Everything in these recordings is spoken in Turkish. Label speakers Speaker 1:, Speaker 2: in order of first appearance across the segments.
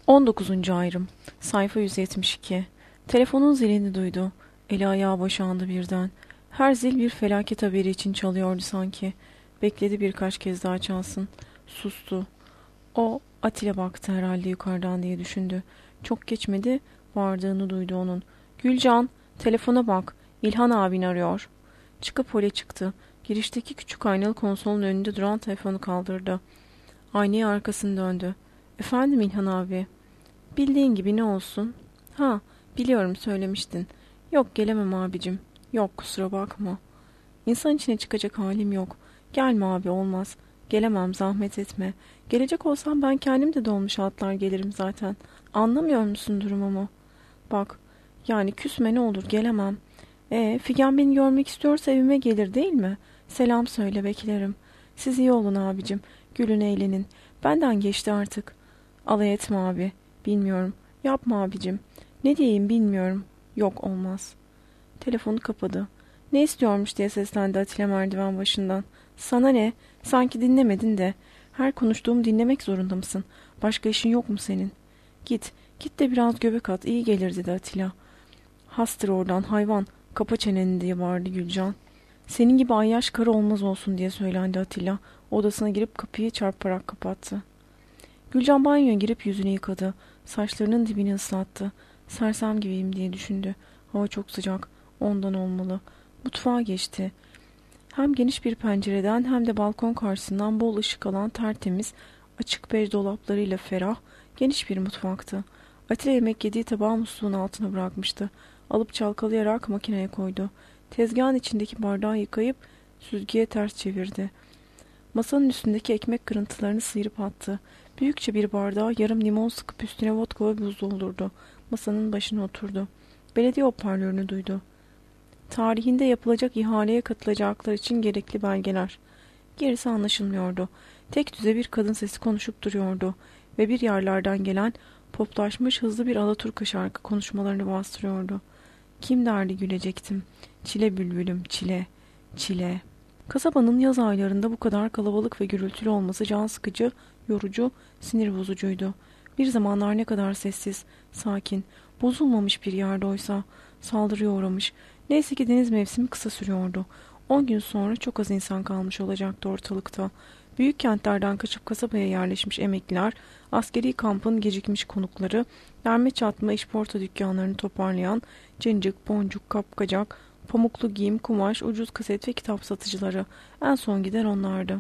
Speaker 1: 19. ayrım. Sayfa 172. Telefonun zilini duydu. Eli ayağı boşandı birden. Her zil bir felaket haberi için çalıyordu sanki. Bekledi birkaç kez daha çalsın. Sustu. O, Atilla baktı herhalde yukarıdan diye düşündü. Çok geçmedi, bağırdığını duydu onun. Gülcan, telefona bak. İlhan abin arıyor. Çıkıp hole çıktı. Girişteki küçük aynalı konsolun önünde duran telefonu kaldırdı. Aynaya arkasını döndü. Efendim İlhan abi. Bildiğin gibi ne olsun? Ha, biliyorum söylemiştin. Yok gelemem abicim. Yok kusura bakma. İnsan içine çıkacak halim yok. Gelme abi olmaz. Gelemem zahmet etme. Gelecek olsam ben kendim de dolmuş atlar gelirim zaten. Anlamıyor musun durumumu? Bak yani küsme ne olur gelemem. Figen beni görmek istiyorsa evime gelir değil mi? Selam söyle beklerim. Siz iyi olun abicim. Gülün eğlenin. Benden geçti artık. Alay etme abi. Bilmiyorum. Yapma abicim. Ne diyeyim bilmiyorum. Yok olmaz. Telefonu kapadı. Ne istiyormuş diye seslendi Atilla merdiven başından. Sana ne? Sanki dinlemedin de. Her konuştuğumu dinlemek zorunda mısın? Başka işin yok mu senin? Git. Git de biraz göbek at. İyi gelir dedi Atilla. Hastır oradan hayvan. Kapa çeneni diye bağırdı Gülcan. Senin gibi ayyaş karı olmaz olsun diye söylendi Atilla. Odasına girip kapıyı çarparak kapattı. Gülcan banyoya girip yüzünü yıkadı. Saçlarının dibini ıslattı. Sersem gibiyim diye düşündü. Hava çok sıcak. Ondan olmalı. Mutfağa geçti. Hem geniş bir pencereden hem de balkon karşısından bol ışık alan tertemiz, açık bej dolaplarıyla ferah, geniş bir mutfaktı. Atilla yemek yediği tabağı musluğun altına bırakmıştı. Alıp çalkalayarak makineye koydu. Tezgahın içindeki bardağı yıkayıp süzgeye ters çevirdi. Masanın üstündeki ekmek kırıntılarını sıyırıp attı. Büyükçe bir bardağa yarım limon sıkıp üstüne vodka ve buz doldurdu. Masanın başına oturdu. Belediye hoparlörünü duydu. Tarihinde yapılacak ihaleye katılacaklar için gerekli belgeler. Gerisi anlaşılmıyordu. Tek düze bir kadın sesi konuşup duruyordu ve bir yerlerden gelen poplaşmış hızlı bir alaturka şarkı konuşmalarını bastırıyordu. Kim derdi gülecektim. Çile bülbülüm, çile, çile. Kasabanın yaz aylarında bu kadar kalabalık ve gürültülü olması can sıkıcı, yorucu, sinir bozucuydu. Bir zamanlar ne kadar sessiz, sakin, bozulmamış bir yerde oysa saldırıya uğramış. Neyse ki deniz mevsimi kısa sürüyordu. 10 gün sonra çok az insan kalmış olacaktı ortalıkta. Büyük kentlerden kaçıp kasabaya yerleşmiş emekliler, askeri kampın gecikmiş konukları, derme çatma işporta dükkanlarını toparlayan cincik, boncuk, kapkacak, pamuklu giyim, kumaş, ucuz kaset ve kitap satıcıları. En son giden onlardı.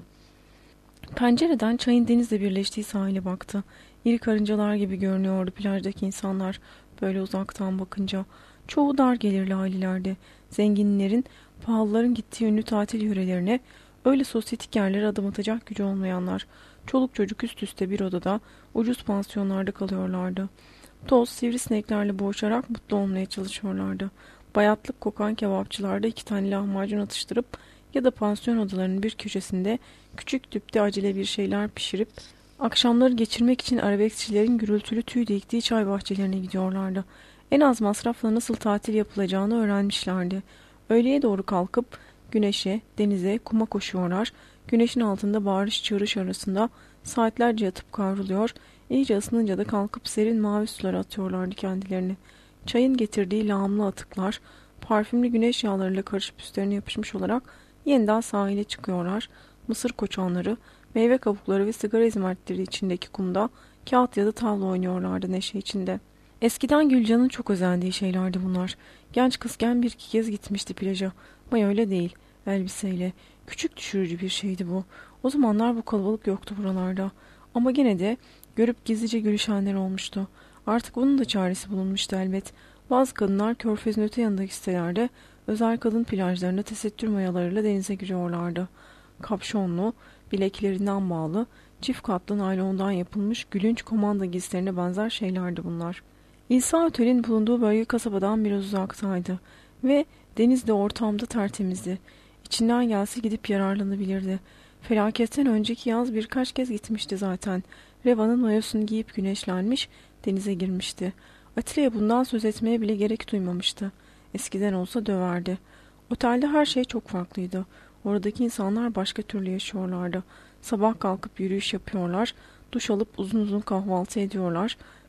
Speaker 1: Pencereden çayın denizle birleştiği sahile baktı. İri karıncalar gibi görünüyordu plajdaki insanlar böyle uzaktan bakınca. Çoğu dar gelirli ailelerdi. Zenginlerin, pahalıların gittiği ünlü tatil yörelerine, öyle sosyetik yerlere adım atacak gücü olmayanlar. Çoluk çocuk üst üste bir odada, ucuz pansiyonlarda kalıyorlardı. Toz, sivrisineklerle boğuşarak mutlu olmaya çalışıyorlardı. Bayatlık kokan kebapçılarda 2 tane lahmacun atıştırıp ya da pansiyon odalarının bir köşesinde küçük tüpte acele bir şeyler pişirip akşamları geçirmek için arabeskçilerin gürültülü tüy diktiği çay bahçelerine gidiyorlardı. En az masrafla nasıl tatil yapılacağını öğrenmişlerdi. Öğleye doğru kalkıp güneşe, denize, kuma koşuyorlar. Güneşin altında bağırış çığırış arasında saatlerce yatıp kavruluyor, iyice ısınınca da kalkıp serin mavi sulara atıyorlardı kendilerini. Çayın getirdiği lağımlı atıklar, parfümlü güneş yağlarıyla karışıp üstlerine yapışmış olarak yeniden sahile çıkıyorlar. Mısır koçanları, meyve kabukları ve sigara izmaritleri içindeki kumda kağıt ya da tavla oynuyorlardı neşe içinde. Eskiden Gülcan'ın çok özendiği şeylerdi bunlar. Genç kızken bir iki kez gitmişti plaja. Ama öyle değil, elbiseyle. Küçük düşürücü bir şeydi bu. O zamanlar bu kalabalık yoktu buralarda. Ama gene de görüp gizlice gülüşenler olmuştu. Artık bunun da çaresi bulunmuştu elbet. Bazı kadınlar körfezin öte yanındaki sitelerde özel kadın plajlarında tesettür mayalarıyla denize giriyorlardı. Kapşonlu, bileklerinden bağlı, çift katlı naylondan yapılmış gülünç komanda giysilerine benzer şeylerdi bunlar. İsa Otel'in bulunduğu bölge kasabadan biraz uzaktaydı ve deniz de ortamda tertemizdi. İçinden gelse gidip yararlanabilirdi. Felaketten önceki yaz birkaç kez gitmişti zaten. Reva'nın mayosunu giyip güneşlenmiş, denize girmişti. Atilla'ya bundan söz etmeye bile gerek duymamıştı. Eskiden olsa döverdi. Otelde her şey çok farklıydı. Oradaki insanlar başka türlü yaşıyorlardı. Sabah kalkıp yürüyüş yapıyorlar, duş alıp uzun uzun kahvaltı ediyorlar,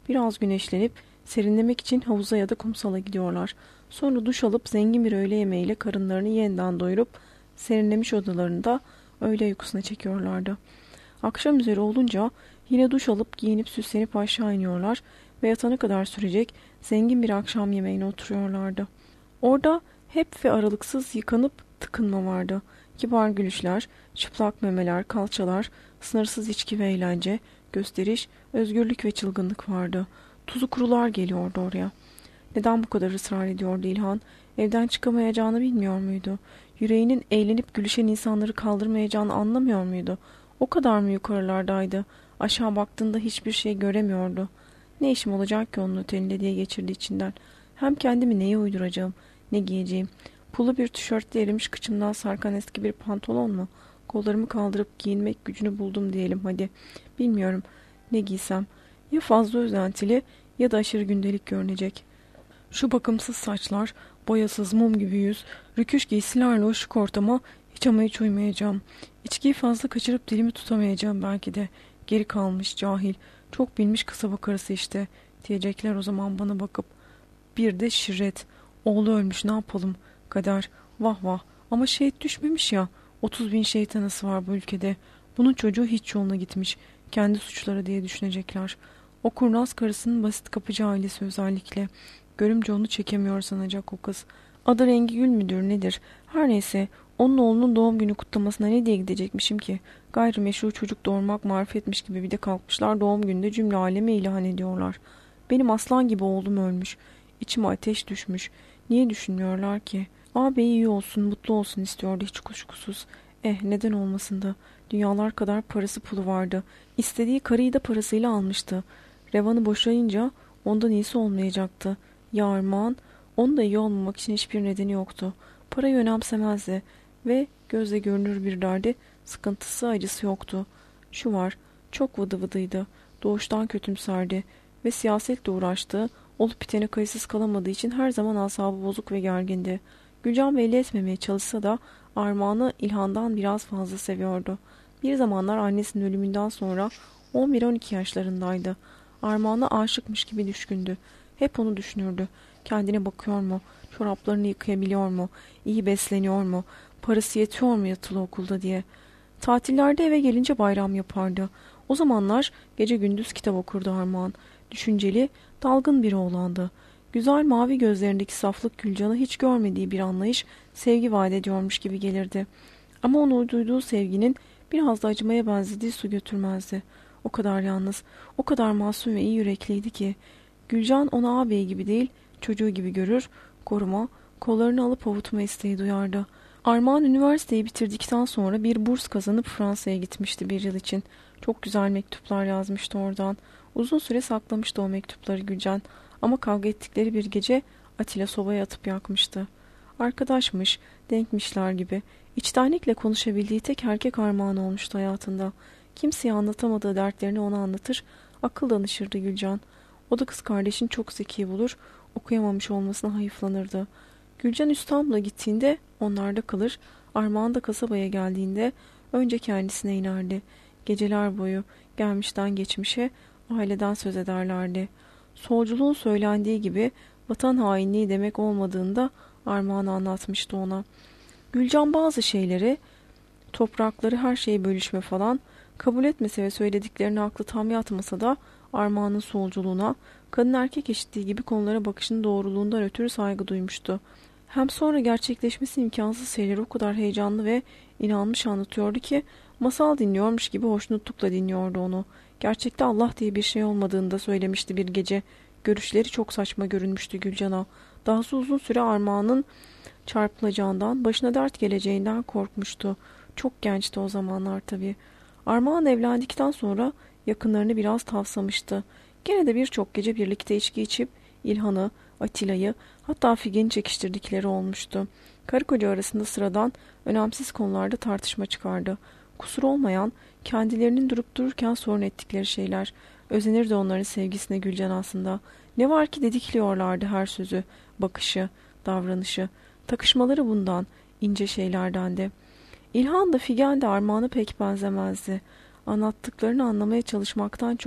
Speaker 1: Biraz güneşlenip serinlemek için havuza ya da kumsala gidiyorlar. Sonra duş alıp zengin bir öğle yemeğiyle karınlarını yeniden doyurup serinlemiş odalarında öğle uykusuna çekiyorlardı. Akşam üzeri olunca yine duş alıp giyinip süslenip aşağı iniyorlar ve yatana kadar sürecek zengin bir akşam yemeğine oturuyorlardı. Orada hep ve aralıksız yıkanıp tıkınma vardı. Kibar gülüşler, çıplak memeler, kalçalar, sınırsız içki ve eğlence, gösteriş, özgürlük ve çılgınlık vardı. Tuzu kurular geliyordu oraya. Neden bu kadar ısrar ediyordu İlhan? Evden çıkamayacağını bilmiyor muydu? Yüreğinin eğlenip gülüşen insanları kaldırmayacağını anlamıyor muydu? O kadar mı yukarılardaydı? Aşağı baktığında hiçbir şey göremiyordu. Ne işim olacak ki onun otelinde diye geçirdi içinden. Hem kendimi neye uyduracağım, ne giyeceğim? Pulu bir tişörtle erimiş kıçımdan sarkan eski bir pantolon mu? Kollarımı kaldırıp giyinmek gücünü buldum diyelim hadi. Bilmiyorum ne giysem. Ya fazla özentili ya da aşırı gündelik görünecek. Şu bakımsız saçlar, boyasız mum gibi yüz, rüküş giysilerle o şık ortama hiç ama hiç uymayacağım. İçkiyi fazla kaçırıp dilimi tutamayacağım belki de. Geri kalmış, cahil, çok bilmiş kasaba karısı işte, diyecekler o zaman bana bakıp. Bir de şirret. Oğlu ölmüş ne yapalım? Kader. Vah vah. Ama şehit düşmemiş ya. 30.000 şeytanası var bu ülkede. Bunun çocuğu hiç yoluna gitmiş. Kendi suçları diye düşünecekler. O kurnaz karısının basit kapıcı ailesi özellikle. Görümce onu çekemiyor sanacak o kız. Adı rengi gül müdür nedir? Her neyse onun oğlunun doğum günü kutlamasına ne diye gidecekmişim ki? Gayrimeşru çocuk doğurmak marifetmiş gibi bir de kalkmışlar doğum gününde cümle aleme ilan ediyorlar. Benim aslan gibi oğlum ölmüş. İçime ateş düşmüş. Niye düşünmüyorlar ki? Ağabey iyi olsun, mutlu olsun istiyordu hiç kuşkusuz. Neden olmasın da. Dünyalar kadar parası pulu vardı. İstediği karıyı da parasıyla almıştı. Revan'ı boşayınca ondan iyisi olmayacaktı. Ya Armağan, onun da iyi olmamak için hiçbir nedeni yoktu. Parayı önemsemezdi ve gözle görünür bir derdi, sıkıntısı, acısı yoktu. Şu var, çok vıdı vıdıydı. Doğuştan kötümserdi ve siyasetle uğraştığı, olup bitene kayıtsız kalamadığı için her zaman asabı bozuk ve gergindi. Gülcan belli etmemeye çalışsa da Armağan'ı İlhan'dan biraz fazla seviyordu. Bir zamanlar annesinin ölümünden sonra 11-12 yaşlarındaydı. Armağan'a aşıkmış gibi düşkündü. Hep onu düşünürdü. Kendine bakıyor mu? Çoraplarını yıkayabiliyor mu? İyi besleniyor mu? Parası yetiyor mu yatılı okulda diye. Tatillerde eve gelince bayram yapardı. O zamanlar gece gündüz kitap okurdu Armağan. Düşünceli, dalgın bir oğlandı. Güzel mavi gözlerindeki saflık Gülcan'ı hiç görmediği bir anlayış, sevgi vaat ediyormuş gibi gelirdi. Ama onu duyduğu sevginin biraz da acımaya benzediği su götürmezdi. O kadar yalnız, o kadar masum ve iyi yürekliydi ki. Gülcan onu ağabey gibi değil, çocuğu gibi görür, koruma, kollarını alıp avutma isteği duyardı. Armağan üniversiteyi bitirdikten sonra bir burs kazanıp Fransa'ya gitmişti bir yıl için. Çok güzel mektuplar yazmıştı oradan. Uzun süre saklamıştı o mektupları Gülcan. Ama kavga ettikleri bir gece Atilla sobaya atıp yakmıştı. Arkadaşmış, denkmişler gibi. İçtenlikle konuşabildiği tek erkek Armağan olmuştu hayatında. Kimseye anlatamadığı dertlerini ona anlatır, akıl danışırdı Gülcan. O da kız kardeşini çok zeki bulur, okuyamamış olmasına hayıflanırdı. Gülcan İstanbul'a gittiğinde onlarda kalır, Armağan da kasabaya geldiğinde önce kendisine inerdi. Geceler boyu gelmişten geçmişe aileden söz ederlerdi. Solculuğun söylendiği gibi vatan hainliği demek olmadığında Armağan anlatmıştı ona. Gülcan bazı şeyleri, toprakları her şeyi bölüşme falan kabul etmese ve söylediklerini aklı tam yatmasa da Armağan'ın solculuğuna, kadın erkek eşitliği gibi konulara bakışının doğruluğundan ötürü saygı duymuştu. Hem sonra gerçekleşmesi imkansız şeyleri o kadar heyecanlı ve inanmış anlatıyordu ki masal dinliyormuş gibi hoşnutlukla dinliyordu onu. Gerçekte Allah diye bir şey olmadığını da söylemişti bir gece. Görüşleri çok saçma görünmüştü Gülcan'a. Dahası uzun süre Armağan'ın çarpılacağından, başına dert geleceğinden korkmuştu. Çok gençti o zamanlar tabii. Armağan evlendikten sonra yakınlarını biraz tavsamıştı. Gene de birçok gece birlikte içki içip İlhan'ı, Atilla'yı, hatta Figen'i çekiştirdikleri olmuştu. Karı koca arasında sıradan, önemsiz konularda tartışma çıkardı. Kusur olmayan, kendilerinin durup dururken sorun ettikleri şeyler. Özenirdi onların sevgisine Gülcan aslında. Ne var ki dedikliyorlardı her sözü, bakışı, davranışı. Takışmaları bundan, ince şeylerdendi. İlhan da Figen de Armağan'a pek benzemezdi. Anlattıklarını anlamaya çalışmaktan çok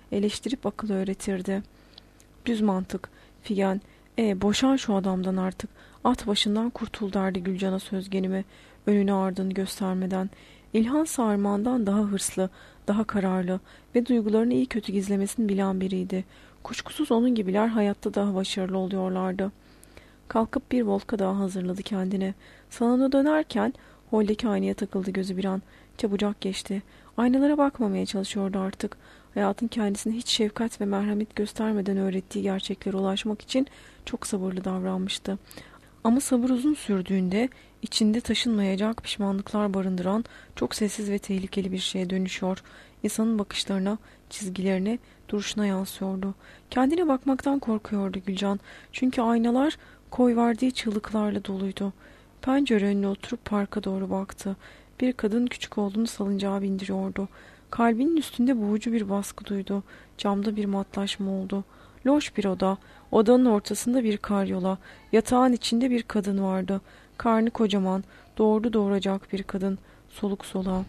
Speaker 1: eleştirip akıl öğretirdi. Düz mantık. Figen, boşan şu adamdan artık. At başından kurtul derdi Gülcan'a sözgenimi, önünü ardını göstermeden. İlhan sarmağından daha hırslı, daha kararlı ve duygularını iyi kötü gizlemesini bilen biriydi. Kuşkusuz onun gibiler hayatta daha başarılı oluyorlardı. Kalkıp bir volka daha hazırladı kendine. Salona dönerken holdeki aynaya takıldı gözü bir an. Çabucak geçti. Aynalara bakmamaya çalışıyordu artık. Hayatın kendisine hiç şefkat ve merhamet göstermeden öğrettiği gerçeklere ulaşmak için çok sabırlı davranmıştı. Ama sabır uzun sürdüğünde içinde taşınmayacak pişmanlıklar barındıran çok sessiz ve tehlikeli bir şeye dönüşüyor. İnsanın bakışlarına, çizgilerine, duruşuna yansıyordu. Kendine bakmaktan korkuyordu Gülcan. Çünkü aynalar koyverdiği çığlıklarla doluydu. Pencere önüne oturup parka doğru baktı. Bir kadın küçük oğlunu salıncağa bindiriyordu. Kalbinin üstünde boğucu bir baskı duydu. Camda bir matlaşma oldu. Loş bir oda. Odanın ortasında bir karyola. Yatağın içinde bir kadın vardı. Karnı kocaman, doğurdu doğuracak bir kadın. Soluk soluğa.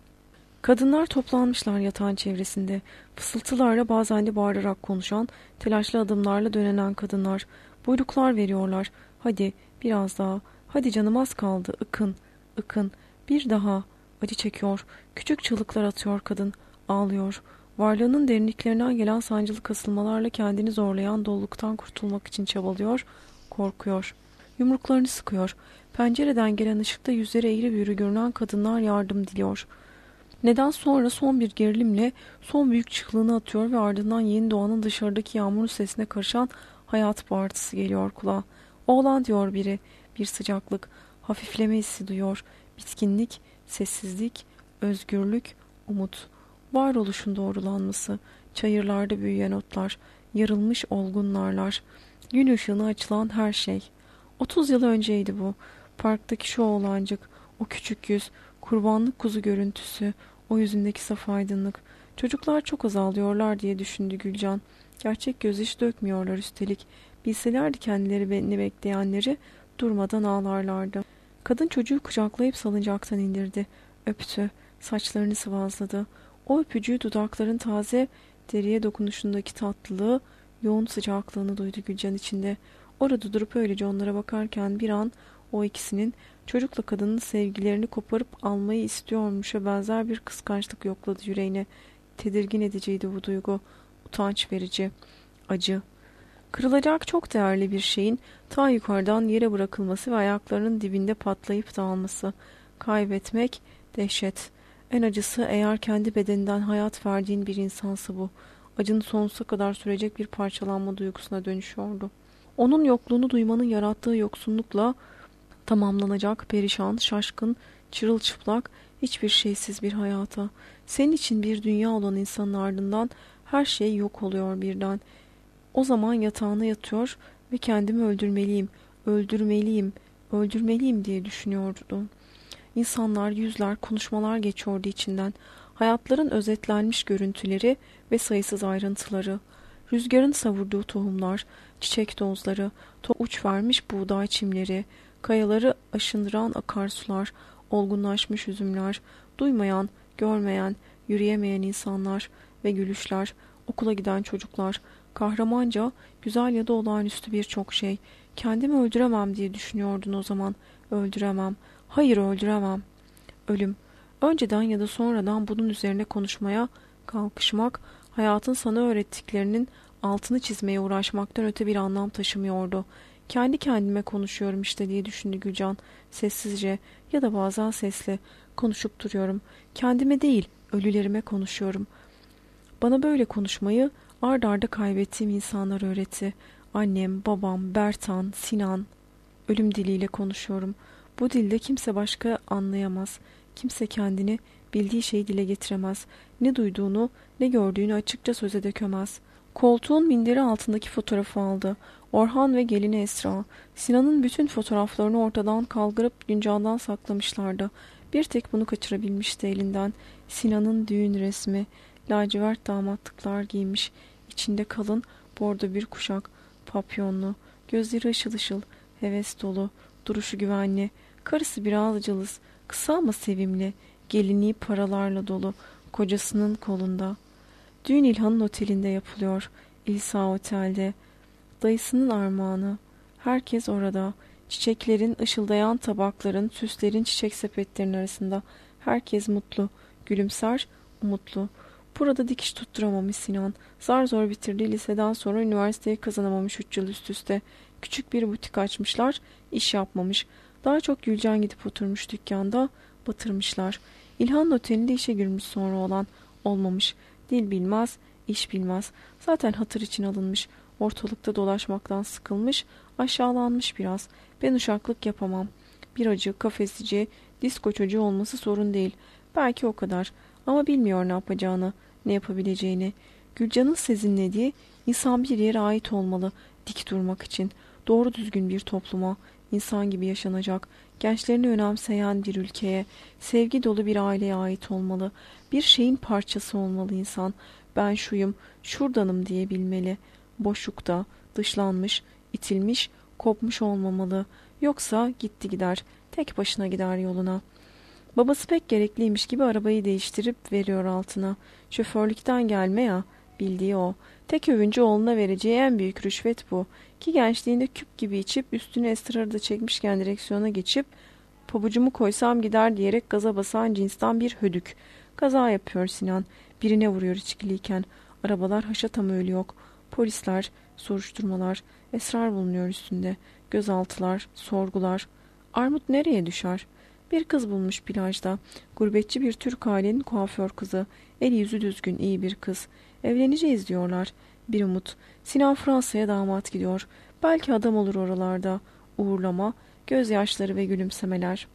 Speaker 1: Kadınlar toplanmışlar yatağın çevresinde. Fısıltılarla bazen de bağırarak konuşan, telaşlı adımlarla dönenen kadınlar. Buyruklar veriyorlar. Hadi, biraz daha. Hadi canım az kaldı. Ikın, ıkın. Bir daha. Acı çekiyor. Küçük çığlıklar atıyor kadın. Ağlıyor. Varlığının derinliklerinden gelen sancılı kasılmalarla kendini zorlayan doluluktan kurtulmak için çabalıyor, korkuyor. Yumruklarını sıkıyor. Pencereden gelen ışıkta yüzleri eğri büğrü görünen kadınlar yardım diliyor. Neden sonra son bir gerilimle son büyük çığlığını atıyor ve ardından yeni doğanın dışarıdaki yağmurun sesine karışan hayat bağırtısı geliyor kulağa. Oğlan diyor biri. Bir sıcaklık, hafifleme hissi duyuyor. Bitkinlik, sessizlik, özgürlük, umut. Varoluşun doğrulanması, çayırlarda büyüyen otlar, yarılmış olgun narlar, gün ışığına açılan her şey. 30 yıl önceydi bu. Parktaki şu oğlancık, o küçük yüz, kurbanlık kuzu görüntüsü, o yüzündeki saf aydınlık. Çocuklar çok azalıyorlar diye düşündü Gülcan. Gerçek gözyaşı dökmüyorlar üstelik. Bilselerdi kendileri beni bekleyenleri durmadan ağlarlardı. Kadın çocuğu kucaklayıp salıncaktan indirdi. Öptü. Saçlarını sıvazladı. O öpücüğü dudakların taze deriye dokunuşundaki tatlılığı, yoğun sıcaklığını duydu Gülcan içinde. Orada durup öylece onlara bakarken bir an o ikisinin çocukla kadının sevgilerini koparıp almayı istiyormuşa benzer bir kıskançlık yokladı yüreğine. Tedirgin ediciydi bu duygu. Utanç verici. Acı. Kırılacak çok değerli bir şeyin ta yukarıdan yere bırakılması ve ayaklarının dibinde patlayıp dağılması. Kaybetmek dehşet. En acısı eğer kendi bedeninden hayat verdiğin bir insansa bu. Acının sonsuza kadar sürecek bir parçalanma duygusuna dönüşüyordu. Onun yokluğunu duymanın yarattığı yoksunlukla tamamlanacak perişan, şaşkın, çırılçıplak, hiçbir şeysiz bir hayata. Senin için bir dünya olan insanın ardından her şey yok oluyor birden. O zaman yatağına yatıyor ve kendimi öldürmeliyim, öldürmeliyim, öldürmeliyim diye düşünüyordu. İnsanlar, yüzler, konuşmalar geçiyordu içinden. Hayatların özetlenmiş görüntüleri ve sayısız ayrıntıları. Rüzgarın savurduğu tohumlar, çiçek dozları, uç vermiş buğday çimleri, kayaları aşındıran akarsular, olgunlaşmış üzümler, duymayan, görmeyen, yürüyemeyen insanlar ve gülüşler, okula giden çocuklar, kahramanca, güzel ya da olağanüstü birçok şey. Kendimi öldüremem diye düşünüyordun o zaman. Öldüremem. Hayır öldüremem. Ölüm. Önceden ya da sonradan bunun üzerine konuşmaya kalkışmak, hayatın sana öğrettiklerinin altını çizmeye uğraşmaktan öte bir anlam taşımıyordu. Kendi kendime konuşuyorum işte diye düşündü Gülcan. Sessizce ya da bazen sesli konuşup duruyorum. Kendime değil, ölülerime konuşuyorum. Bana böyle konuşmayı ard arda kaybettiğim insanlar öğretti. Annem, babam, Bertan, Sinan. Ölüm diliyle konuşuyorum. Bu dilde kimse başka anlayamaz. Kimse kendini, bildiği şeyi dile getiremez. Ne duyduğunu, ne gördüğünü açıkça söze dökemez. Koltuğun minderi altındaki fotoğrafı aldı. Orhan ve gelini Esra. Sinan'ın bütün fotoğraflarını ortadan kaldırıp güncandan saklamışlardı. Bir tek bunu kaçırabilmişti elinden. Sinan'ın düğün resmi. Lacivert damatlıklar giymiş. İçinde kalın, bordo bir kuşak. Papyonlu. Gözleri ışıl ışıl. Heves dolu. Duruşu güvenli. Karısı biraz cılız. Kısa ama sevimli. Gelinliği paralarla dolu. Kocasının kolunda. Düğün İlhan'ın otelinde yapılıyor. İlsa Otel'de. Dayısının armağanı. Herkes orada. Çiçeklerin, ışıldayan tabakların, süslerin çiçek sepetlerinin arasında. Herkes mutlu. Gülümser, umutlu. Burada dikiş tutturamamış Sinan. Zar zor bitirdiği liseden sonra üniversiteyi kazanamamış 3 yıl üst üste. Küçük bir butik açmışlar, iş yapmamış. Daha çok Gülcan gidip oturmuş dükkanda, batırmışlar. İlhan otelinde işe girmiş sonra olan, olmamış. Dil bilmez, iş bilmez. Zaten hatır için alınmış. Ortalıkta dolaşmaktan sıkılmış, aşağılanmış biraz. Ben uşaklık yapamam. Biracı, kafesici, disko çocuğu olması sorun değil. Belki o kadar. Ama bilmiyor ne yapacağını, ne yapabileceğini. Gülcan'ın sezinlediği insan bir yere ait olmalı, dik durmak için. Doğru düzgün bir topluma, insan gibi yaşanacak, gençlerini önemseyen bir ülkeye, sevgi dolu bir aileye ait olmalı. Bir şeyin parçası olmalı insan. Ben şuyum, şuradanım diyebilmeli. Boşlukta, dışlanmış, itilmiş, kopmuş olmamalı. Yoksa gitti gider, tek başına gider yoluna. Babası pek gerekliymiş gibi arabayı değiştirip veriyor altına. Şoförlükten gelme ya, bildiği o. Tek övüncü oğluna vereceği en büyük rüşvet bu. Ki gençliğinde küp gibi içip üstüne esrarı da çekmişken direksiyona geçip pabucumu koysam gider diyerek gaza basan cinsten bir hödük. Kaza yapıyor Sinan. Birine vuruyor içkiliyken. Arabalar haşatam öyle yok. Polisler, soruşturmalar, esrar bulunuyor üstünde. Gözaltılar, sorgular. Armut nereye düşer? Bir kız bulmuş plajda. Gurbetçi bir Türk ailenin kuaför kızı. El yüzü düzgün, iyi bir kız. Evleneceğiz diyorlar. Bir umut. Sinan Fransa'ya damat gidiyor. Belki adam olur oralarda. Uğurlama, gözyaşları ve gülümsemeler.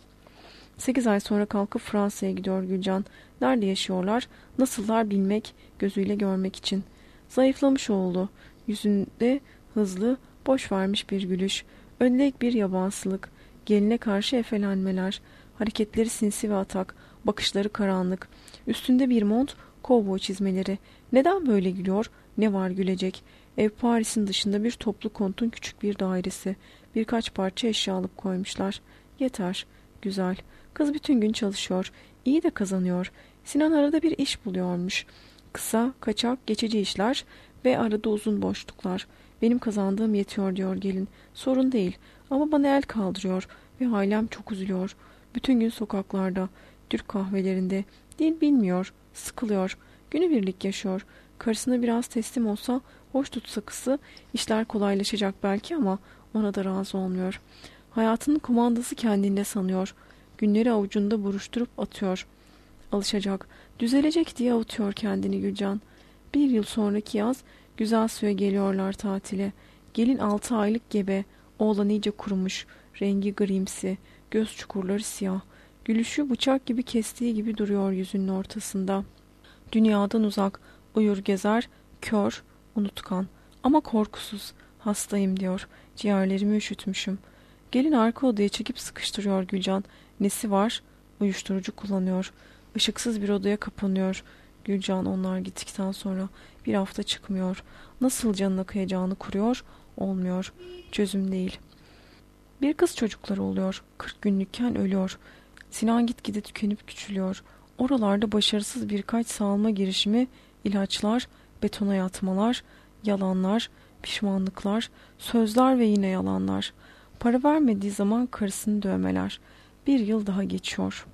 Speaker 1: 8 ay sonra kalkıp Fransa'ya gidiyor Gülcan. Nerede yaşıyorlar, nasıllar bilmek, gözüyle görmek için. Zayıflamış oğlu. Yüzünde hızlı, boş vermiş bir gülüş. Önlek bir yabansılık. Geline karşı efelenmeler. Hareketleri sinsi ve atak. Bakışları karanlık. Üstünde bir mont, kovboy çizmeleri. Neden böyle gülüyor? Ne var gülecek? Ev Paris'in dışında bir toplu kontun küçük bir dairesi. Birkaç parça eşya alıp koymuşlar. Yeter. Güzel. Kız bütün gün çalışıyor. İyi de kazanıyor. Sinan arada bir iş buluyormuş. Kısa, kaçak, geçici işler ve arada uzun boşluklar. Benim kazandığım yetiyor diyor gelin. Sorun değil ama bana el kaldırıyor ve ailem çok üzülüyor. Bütün gün sokaklarda, Türk kahvelerinde. Dil bilmiyor, sıkılıyor. Günübirlik yaşıyor. Karısına biraz teslim olsa, hoş tutsa kızı, işler kolaylaşacak belki ama ona da razı olmuyor. Hayatının kumandası kendinde sanıyor. Günleri avucunda buruşturup atıyor. Alışacak, düzelecek diye avutuyor kendini Gülcan. Bir yıl sonraki yaz güzel suya geliyorlar tatile. Gelin 6 aylık gebe. Oğlan iyice kurumuş. Rengi grimsi. Göz çukurları siyah. Gülüşü bıçak gibi kestiği gibi duruyor yüzünün ortasında. Dünyadan uzak. Uyur gezer. Kör. Unutkan. Ama korkusuz. Hastayım diyor. Ciğerlerimi üşütmüşüm. Gelin arka odaya çekip sıkıştırıyor Gülcan. Nesi var? Uyuşturucu kullanıyor. Işıksız bir odaya kapanıyor. Gülcan onlar gittikten sonra bir hafta çıkmıyor. Nasıl canına kıyacağını kuruyor, olmuyor. Çözüm değil. Bir kız çocukları oluyor. 40 günlükken ölüyor. Sinan gitgide tükenip küçülüyor. Oralarda başarısız birkaç sağalma girişimi, ilaçlar, betona yatmalar, yalanlar, pişmanlıklar, sözler ve yine yalanlar. Para vermediği zaman karısını dövmeler. Bir yıl daha geçiyor.